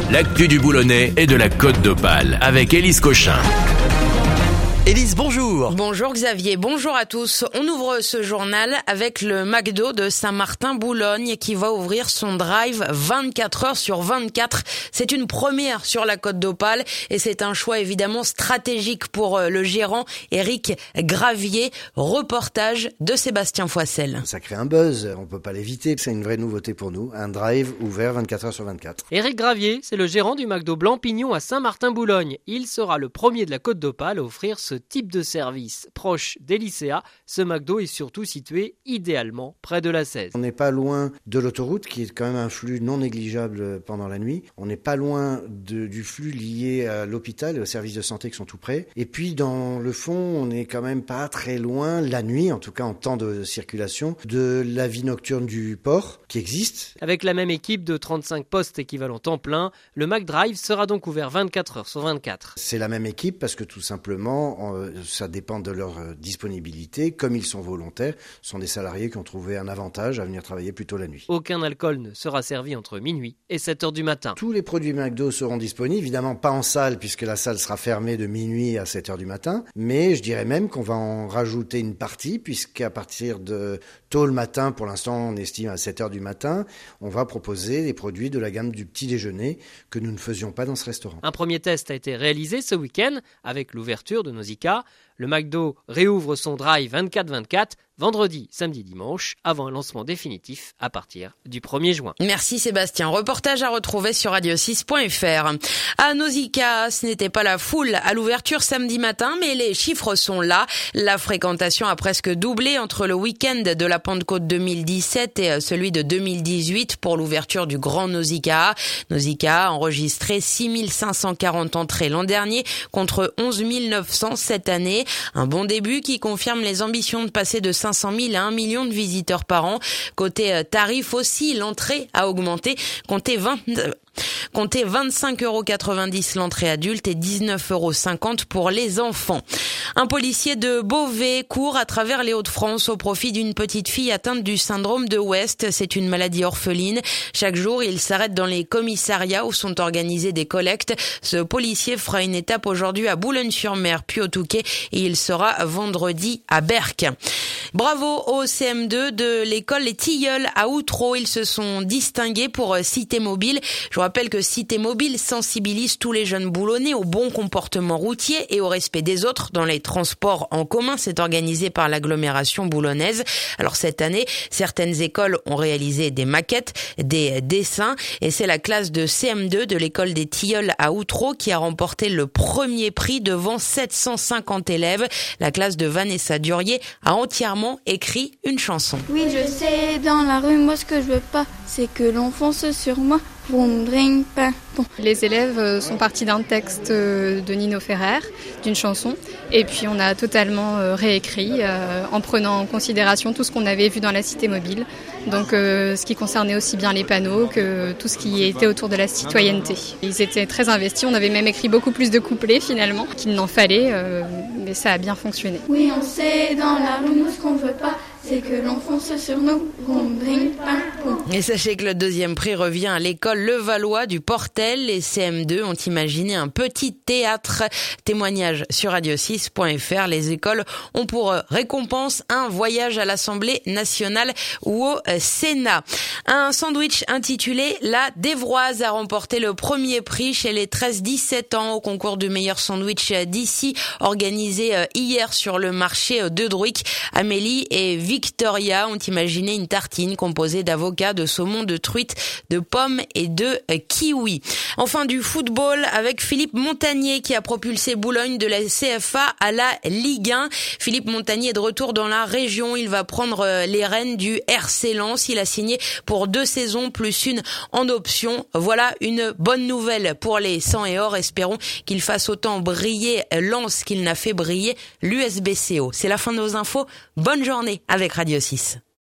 l'actu du Boulonnais et de la Côte d'Opale avec Élise Cochin. Élise, bonjour. Bonjour Xavier, bonjour à tous. On ouvre ce journal avec le McDo de Saint-Martin-Boulogne qui va ouvrir son drive 24 heures sur 24. C'est une première sur la Côte d'Opale et c'est un choix évidemment stratégique pour le gérant Éric Gravier. Reportage de Sébastien Foissel. Ça crée un buzz, on peut pas l'éviter, c'est une vraie nouveauté pour nous. Un drive ouvert 24 heures sur 24. Éric Gravier, c'est le gérant du McDo Blanc-Pignon à Saint-Martin-Boulogne. Il sera le premier de la Côte d'Opale à offrir ce type de service. Proche des lycéas, ce McDo est surtout situé idéalement près de la 16. On n'est pas loin de l'autoroute qui est quand même un flux non négligeable pendant la nuit. On n'est pas loin du flux lié à l'hôpital et aux services de santé qui sont tout près. Et puis dans le fond, on n'est quand même pas très loin la nuit, en tout cas en temps de circulation, de la vie nocturne du port qui existe. Avec la même équipe de 35 postes équivalent temps plein, le McDrive sera donc ouvert 24 heures sur 24. C'est la même équipe parce que tout simplement, ça dépend de leur disponibilité. Comme ils sont volontaires, ce sont des salariés qui ont trouvé un avantage à venir travailler plutôt la nuit. Aucun alcool ne sera servi entre minuit et 7 heures du matin. Tous les produits McDo seront disponibles, évidemment pas en salle puisque la salle sera fermée de minuit à 7 heures du matin, mais je dirais même qu'on va en rajouter une partie puisqu'à partir de tôt le matin, pour l'instant on estime à 7 heures du matin, on va proposer les produits de la gamme du petit déjeuner que nous ne faisions pas dans ce restaurant. Un premier test a été réalisé ce week-end avec l'ouverture de Nausicaa. Le McDo réouvre son drive 24-24, vendredi, samedi, dimanche, avant un lancement définitif à partir du 1er juin. Merci Sébastien. Reportage à retrouver sur radio6.fr. À Nausicaa, ce n'était pas la foule à l'ouverture samedi matin, mais les chiffres sont là. La fréquentation a presque doublé entre le week-end de la Pentecôte 2017 et celui de 2018 pour l'ouverture du Grand Nausicaa. Nausicaa a enregistré 6540 entrées l'an dernier contre 11 900 cette année. Un bon début qui confirme les ambitions de passer de 500 000 à 1 million de visiteurs par an. Côté tarif aussi, l'entrée a augmenté. Comptez 25,90 € l'entrée adulte et 19,50 € pour les enfants. Un policier de Beauvais court à travers les Hauts-de-France au profit d'une petite fille atteinte du syndrome de West. C'est une maladie orpheline. Chaque jour, il s'arrête dans les commissariats où sont organisées des collectes. Ce policier fera une étape aujourd'hui à Boulogne-sur-Mer, puis au Touquet, et il sera vendredi à Berck. Bravo au CM2 de l'école Les Tilleuls à Outreau. Ils se sont distingués pour Cité Mobile. Je vous rappelle que Cité Mobile sensibilise tous les jeunes boulonnais au bon comportement routier et au respect des autres dans les transports en commun. C'est organisé par l'agglomération boulonnaise. Alors cette année, certaines écoles ont réalisé des maquettes, des dessins, et c'est la classe de CM2 de l'école des Tilleuls à Outreau qui a remporté le premier prix devant 750 élèves. La classe de Vanessa Durier a entièrement écrit une chanson. Oui, je sais, dans la rue, moi ce que je veux pas, c'est que l'on fonce sur moi. Bon. Les élèves sont partis d'un texte de Nino Ferrer, d'une chanson, et puis on a totalement réécrit en prenant en considération tout ce qu'on avait vu dans la cité mobile, donc ce qui concernait aussi bien les panneaux que tout ce qui était autour de la citoyenneté. Ils étaient très investis, on avait même écrit beaucoup plus de couplets finalement qu'il n'en fallait, mais ça a bien fonctionné. Oui, on sait, dans la rue, nous ce qu'on veut pas, c'est que l'on fonce sur nous, Et sachez que le deuxième prix revient à l'école Levallois du Portel. Les CM2 ont imaginé un petit théâtre. Témoignage sur radio6.fr. Les écoles ont pour récompense un voyage à l'Assemblée nationale ou au Sénat. Un sandwich intitulé La Dévroise a remporté le premier prix chez les 13-17 ans au concours du meilleur sandwich d'ici, organisé hier sur le marché de Druic. Amélie et Victoria ont imaginé une tartine composée d'avocats, de saumon, de truite, de pommes et de kiwi. Enfin du football avec Philippe Montagnier qui a propulsé Boulogne de la CFA à la Ligue 1. Philippe Montagnier est de retour dans la région. Il va prendre les rênes du RC Lens. Il a signé pour 2 saisons plus une en option. Voilà une bonne nouvelle pour les 100 et or. Espérons qu'il fasse autant briller Lens qu'il n'a fait briller l'USBCO. C'est la fin de nos infos. Bonne journée avec Radio 6.